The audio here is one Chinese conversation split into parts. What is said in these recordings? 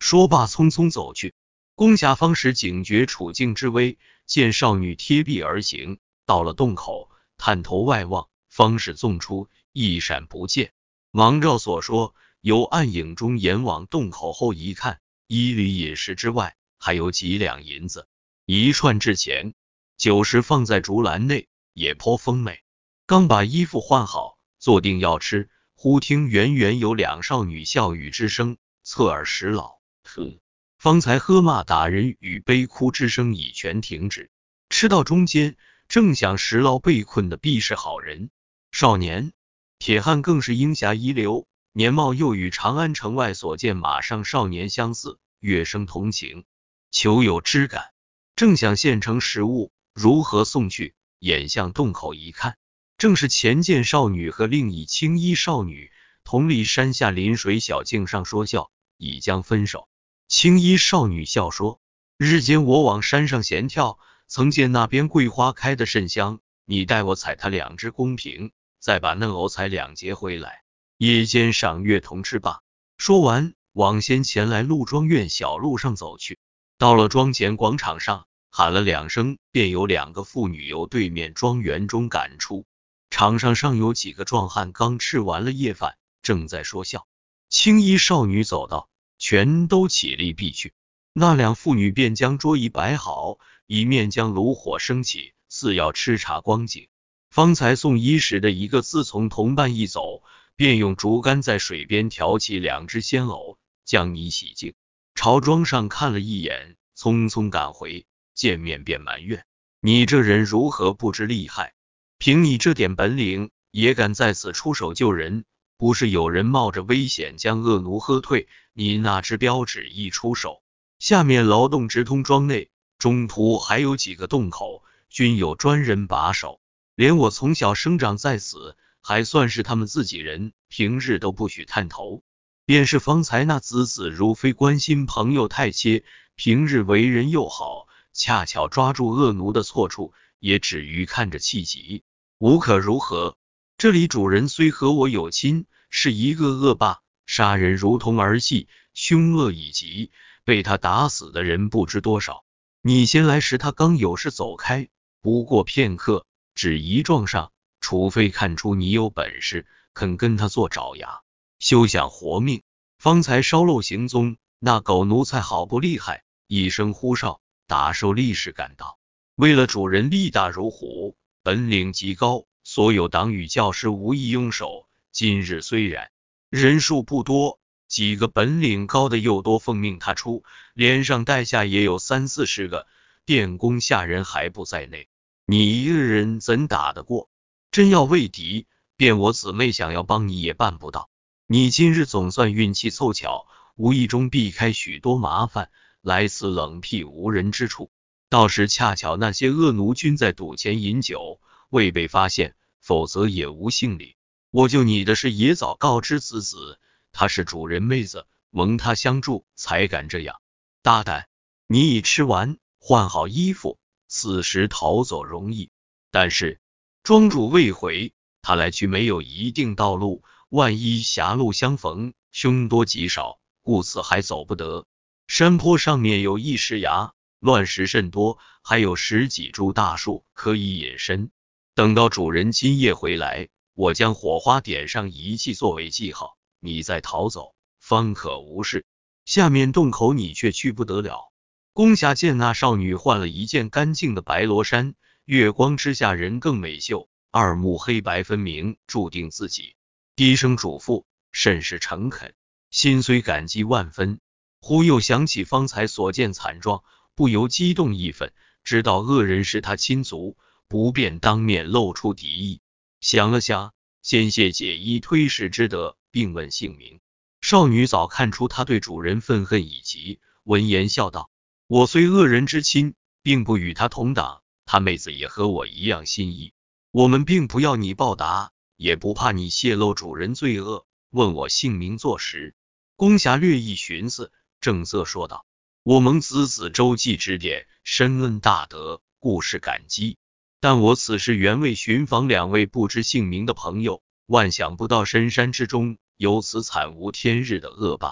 说罢匆匆走去。宫霞方时警觉处境之危，见少女贴壁而行，到了洞口，探头外望，方是纵出，一闪不见。忙照所说，由暗影中延往洞口后一看，1缕饮食之外，还有几两银子，一串制钱，酒食放在竹篮内，也颇丰美。刚把衣服换好，坐定要吃，忽听远远有2少女笑语之声，侧耳时老。方才喝骂打人与悲哭之声已全停止。吃到中间，正想石牢被困的必是好人少年，铁汉更是英侠遗留，年貌又与长安城外所见马上少年相似，乐生同情，求有知感。正想现成食物，如何送去？眼向洞口一看，正是前见少女和另一青衣少女同立山下临水小径上说笑，已将分手。青衣少女笑说：日间我往山上闲跳，曾见那边桂花开得甚香，你带我采它2只公平，再把嫩藕采2节回来，夜间赏月同吃罢。说完，往先前来陆庄院小路上走去。到了庄前广场上，喊了2声，便有2个妇女由对面庄园中赶出。场上尚有几个壮汉刚吃完了夜饭，正在说笑。青衣少女走到，全都起立避去。那2妇女便将桌椅摆好，一面将炉火升起，似要吃茶光景。方才送衣食的一个自从同伴一走，便用竹竿在水边挑起2只鲜藕，将泥洗净，朝庄上看了一眼，匆匆赶回。见面便埋怨：你这人如何不知厉害？凭你这点本领，也敢在此出手救人？不是有人冒着危险将恶奴喝退，你那只标只一出手，下面劳动直通庄内，中途还有几个洞口，均有专人把守。连我从小生长在此，还算是他们自己人，平日都不许探头。便是方才那子子如非关心朋友太切，平日为人又好，恰巧抓住恶奴的错处，也只于看着气急，无可如何。这里主人虽和我有亲，是一个恶霸，杀人如同儿戏，凶恶已极，被他打死的人不知多少。你先来时他刚有事走开，不过片刻，只一撞上，除非看出你有本事，肯跟他做爪牙，休想活命。方才稍漏行踪，那狗奴才好不厉害，一声呼哨，打受力士赶到。为了主人力大如虎，本领极高，所有党羽教师无一拥手。今日虽然人数不多，几个本领高的又多奉命他出，连上带下也有30-40个，电工下人还不在内，你一个人怎打得过？真要为敌，便我姊妹想要帮你也办不到。你今日总算运气凑巧，无意中避开许多麻烦，来此冷僻无人之处。到时恰巧那些恶奴均在赌前饮酒，未被发现，否则也无幸理。我救你的事也早告知子子，她是主人妹子，蒙她相助，才敢这样大胆。你已吃完，换好衣服，此时逃走容易，但是庄主未回，他来去没有一定道路，万一狭路相逢，凶多吉少，故此还走不得。山坡上面有一石崖，乱石甚多，还有10几株大树可以隐身。等到主人今夜回来，我将火花点上一记作为记号，你再逃走，方可无事。下面洞口你却去不得了。宫霞见那少女换了一件干净的白罗衫，月光之下人更美秀，二目黑白分明，注定自己。低声嘱咐，甚是诚恳，心虽感激万分，忽又想起方才所见惨状，不由激动义愤，知道恶人是他亲族，不便当面露出敌意。想了想，先谢解衣推使之德，并问姓名。少女早看出他对主人愤恨已极，闻言笑道：我虽恶人之亲，并不与他同党，他妹子也和我一样心意，我们并不要你报答，也不怕你泄露主人罪恶，问我姓名作实。宫霞略一寻思，正色说道：我蒙子子周记指点，深恩大德，故是感激。但我此时原为寻访2位不知姓名的朋友，万想不到深山之中有此惨无天日的恶霸。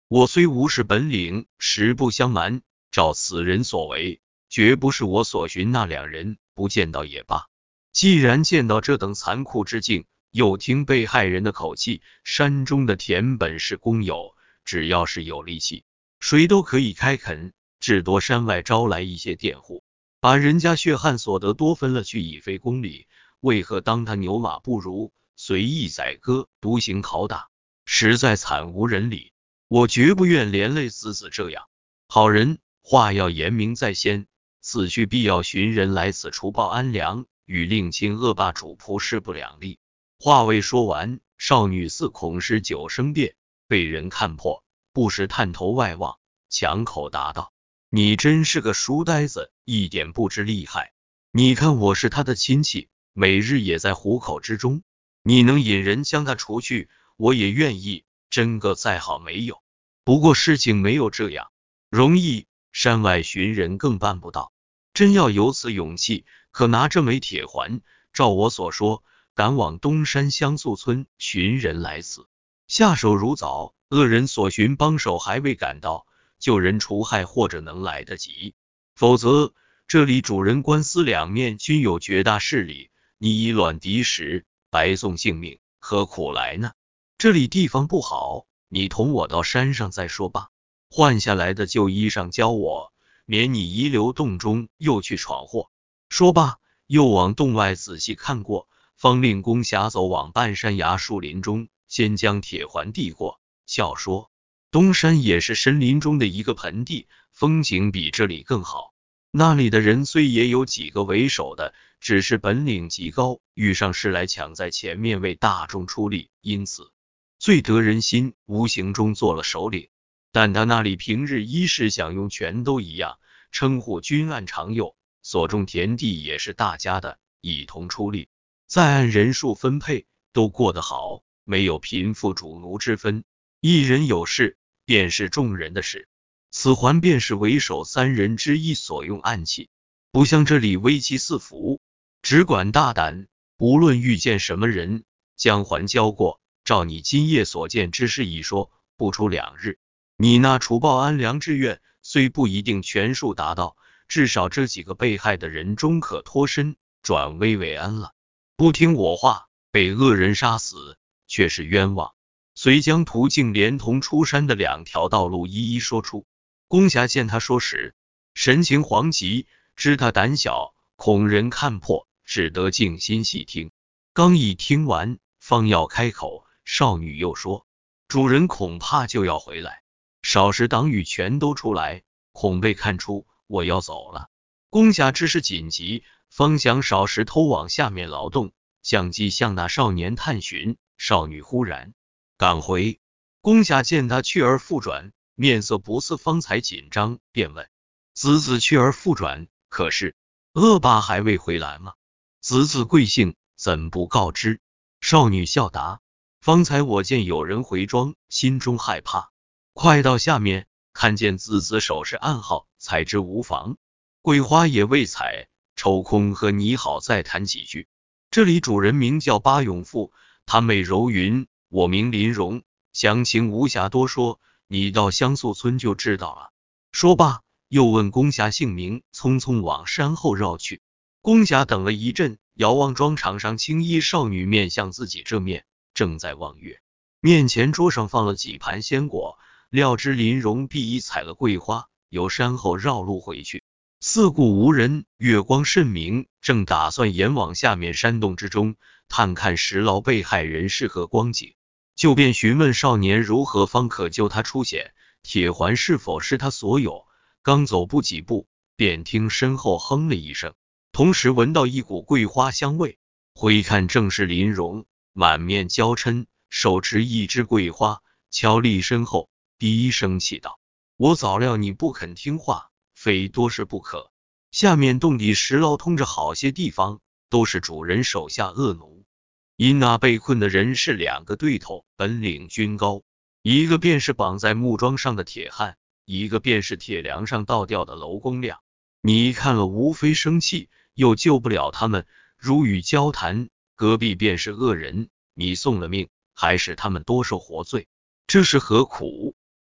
我虽无事本领，实不相瞒，照此人所为，绝不是我所寻那两人，不见到也罢。既然见到这等残酷之境，又听被害人的口气，山中的田本是公有，只要是有力气，谁都可以开垦，至多山外招来一些佃户，把人家血汗所得多分了去，以非公理。为何当他牛马不如，随意宰割，独行拷打，实在惨无人理。我绝不愿连累子这样。好人，话要严明在先，此去必要寻人来此除暴安良，与令亲恶霸主仆势不两立。话未说完，少女似恐失九生变，被人看破，不时探头外望，抢口答道：你真是个书呆子，一点不知厉害。你看我是他的亲戚，每日也在虎口之中，你能引人将他除去，我也愿意，真个再好没有。不过事情没有这样容易，山外寻人更办不到。真要有此勇气，可拿这枚铁环，照我所说，赶往东山香素村寻人来此，下手如早，恶人所寻帮手还未赶到，救人除害或者能来得及。否则这里主人官司两面均有绝大势力，你以卵敌石，白送性命，何苦来呢？这里地方不好，你同我到山上再说吧。换下来的旧衣裳教我，免你遗留洞中又去闯祸。说罢，又往洞外仔细看过，方令弓匣走往半山崖树林中，先将铁环递过，笑说：东山也是深林中的一个盆地，风景比这里更好。那里的人虽也有几个为首的，只是本领极高，遇上事来抢在前面为大众出力，因此最得人心，无形中做了首领。但他那里平日衣食享用全都一样，称呼均按常有，所种田地也是大家的，一同出力，再按人数分配，都过得好，没有贫富主奴之分，一人有事，便是众人的事。此环便是为首三人之一所用暗器，不像这里威气四伏，只管大胆，无论遇见什么人，将环交过，照你今夜所见之事一说，不出2日，你那除暴安良之愿虽不一定全数达到，至少这几个被害的人终可脱身，转危为安了。不听我话，被恶人杀死，却是冤枉。遂将途径连同出山的2条道路一一说出。弓匣见他说时，神情惶急，知他胆小，恐人看破，只得静心细听。刚一听完，方要开口，少女又说：主人恐怕就要回来，少时党羽全都出来，恐被看出我要走了。弓匣知是紧急，方想少时偷往下面劳动，相机向那少年探寻。少女忽然赶回，弓匣见他去而复转，面色不似方才紧张，便问：子去而复转，可是恶霸还未回来吗？子贵姓，怎不告知？少女笑答：方才我见有人回庄，心中害怕，快到下面，看见子手是暗号，才知无妨。桂花也未采，抽空和你好再谈几句。这里主人名叫巴永富，他妹柔云，我名林荣，详情无暇多说，你到香素村就知道了。说罢，又问弓匣姓名，匆匆往山后绕去。弓匣等了一阵，遥望庄场上青衣少女面向自己这面，正在望月，面前桌上放了几盘鲜果，料知林荣必已采了桂花，由山后绕路回去。四顾无人，月光甚明，正打算沿往下面山洞之中探看石牢被害人是何光景，就便询问少年如何方可救他出险，铁环是否是他所有。刚走不几步，便听身后哼了一声，同时闻到一股桂花香味，回看正是林荣，满面娇嗔，手持一支桂花，悄立身后，低声气道：我早料你不肯听话，非多事不可。下面洞底石牢通着好些地方，都是主人手下恶奴，因那被困的人是2个对头，本领均高，一个便是绑在木桩上的铁汉，一个便是铁梁上倒吊的娄公亮。你看了无非生气，又救不了他们，如与交谈，隔壁便是恶人，你送了命，还使他们多受活罪，这是何苦？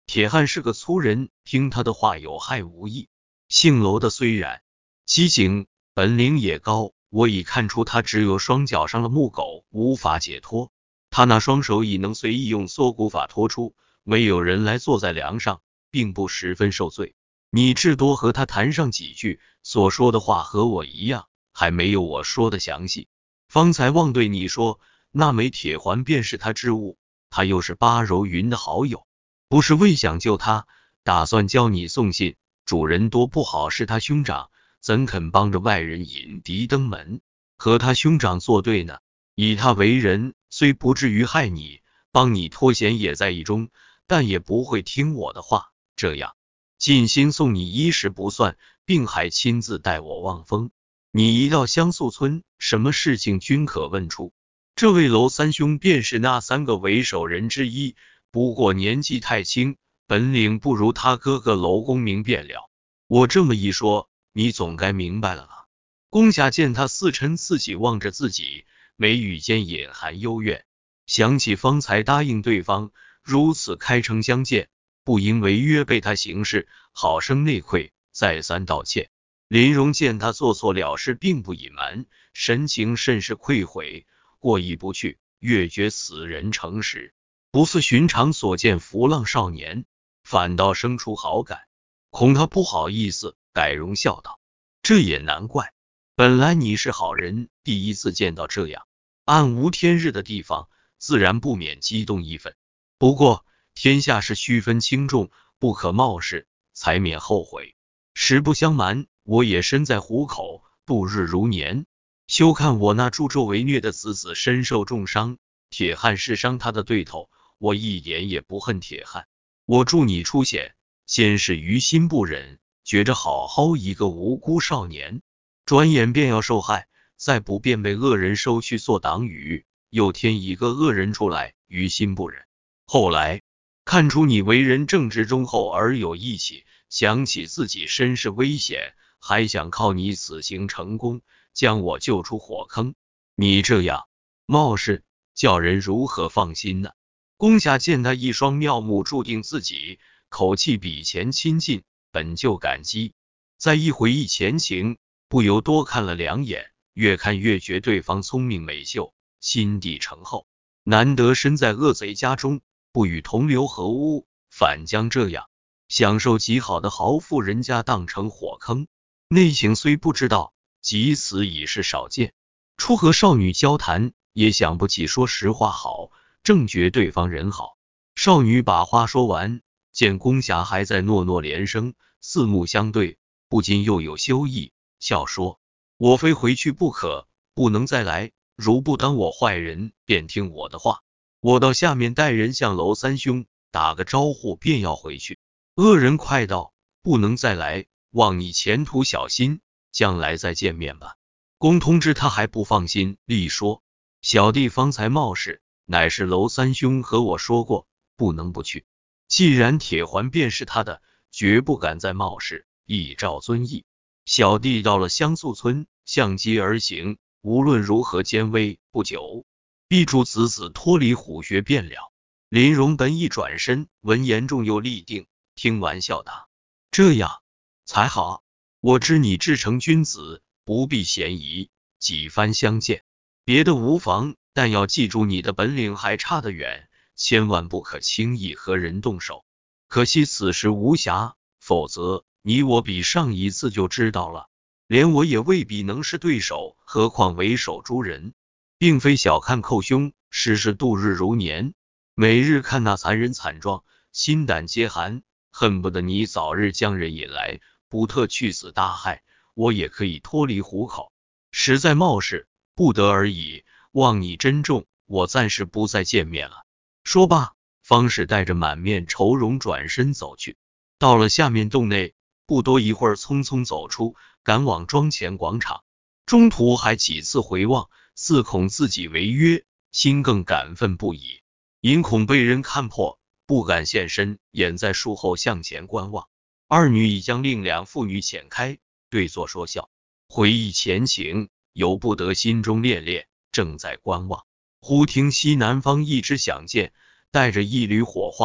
铁汉是个粗人，听他的话有害无益。姓楼的虽然机警，本领也高，我已看出他只有双脚上的木狗无法解脱，他那双手已能随意用缩骨法脱出，没有人来坐在梁上，并不十分受罪。你至多和他谈上几句，所说的话和我一样，还没有我说的详细。方才忘对你说，那枚铁环便是他之物，他又是巴柔云的好友，不是为想救他，打算教你送信。主人多不好，是他兄长，怎肯帮着外人引敌登门，和他兄长作对呢？以他为人，虽不至于害你，帮你脱险也在意中，但也不会听我的话。这样尽心送你衣食不算，并还亲自带我望风。你一到香素村，什么事情均可问出。这位娄三兄便是那3个为首人之一，不过年纪太轻，本领不如他哥哥娄公明便了。我这么一说，你总该明白了吧？宫下见他似嗔似喜望着自己，眉宇间隐含幽怨，想起方才答应对方如此开诚相见，不因违约被他行事，好生内愧，再三道歉。林荣见他做错了事，并不隐瞒，神情甚是愧悔，过意不去，越觉此人诚实，不似寻常所见浮浪少年，反倒生出好感。恐他不好意思，改容笑道：“这也难怪，本来你是好人，第一次见到这样暗无天日的地方，自然不免激动一分。不过天下事须分轻重，不可冒失，才免后悔。实不相瞒，我也身在虎口，度日如年。休看我那助纣为虐的子子身受重伤，铁汉是伤他的对头，我一点也不恨铁汉。我助你出险，先是于心不忍，觉着好好一个无辜少年，转眼便要受害，再不便被恶人收去做党羽，又添一个恶人出来，于心不忍。后来看出你为人正直忠厚而有义气，想起自己身世危险，还想靠你此行成功，将我救出火坑。你这样冒失，叫人如何放心呢？宫下见他一双妙目注定自己，口气比前亲近，本就感激，再一回忆前情，不由多看了2眼，越看越觉对方聪明美秀，心地诚厚，难得身在恶贼家中，不与同流合污，反将这样享受极好的豪富人家当成火坑。内情虽不知道，即此已是少见。初和少女交谈，也想不起说实话好，正觉对方人好。少女把话说完，见宫侠还在诺诺连声，四目相对，不禁又有羞意，笑说：“我非回去不可，不能再来。如不当我坏人，便听我的话。我到下面带人向娄三兄打个招呼，便要回去。恶人快到，不能再来，望你前途小心，将来再见面吧。”公通知他还不放心，立说：“小弟方才冒失，乃是娄三兄和我说过，不能不去。既然铁环便是他的，绝不敢再冒失，依照尊意。小弟到了香素村，相机而行，无论如何奸危，不久必助子子脱离虎穴便了。”林荣本一转身，闻言重又立定，听完笑答：“这样才好，我知你至诚君子，不必嫌疑，几番相见，别的无妨，但要记住你的本领还差得远，千万不可轻易和人动手。可惜此时无暇，否则你我比上一次就知道了，连我也未必能是对手，何况为首诸人。并非小看寇兄，实是度日如年，每日看那残忍惨状，心胆皆寒，恨不得你早日将人引来，不特去死大害，我也可以脱离虎口。实在冒失，不得而已，望你珍重，我暂时不再见面了。”说罢，方士带着满面愁容转身走去。到了下面洞内，不多一会儿匆匆走出，赶往庄前广场。中途还几次回望，似恐自己违约，心更感愤不已，因恐被人看破，不敢现身，掩在树后向前观望。二女已将另2妇女遣开，对坐说笑，回忆前情，由不得心中恋恋，正在观望，忽听西南方一支响箭，带着一缕火花，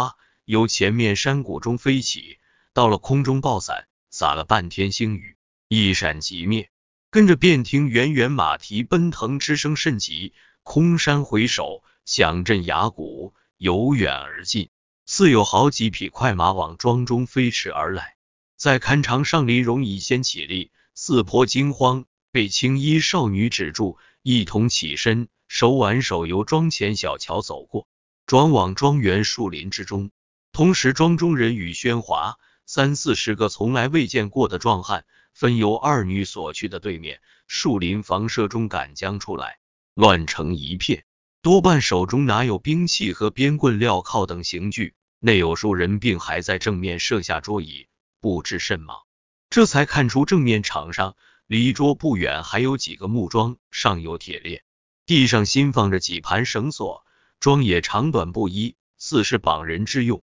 由前面山谷中飞起，到了空中爆散，洒了半天星雨，一闪即灭。跟着便听远远马蹄奔腾之声甚急，空山回首，响震崖谷，由远而近，似有好几匹快马往庄中飞驰而来。再看场上林荣已先起立，四颇惊慌，被青衣少女止住，一同起身，手挽手由庄前小桥走过，转往庄园树林之中。同时庄中人语喧哗，30-40个从来未见过的壮汉，分由二女所去的对面树林房舍中赶将出来，乱成一片，多半手中拿有兵器和鞭棍、镣铐等刑具，内有数人并还在正面设下桌椅，布置甚忙。这才看出正面场上离桌不远还有几个木桩，上有铁链，地上新放着几盘绳索，桩也长短不一，似是绑人之用。